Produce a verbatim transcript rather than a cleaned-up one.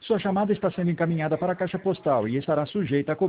Sua chamada está sendo encaminhada para a caixa postal e estará sujeita a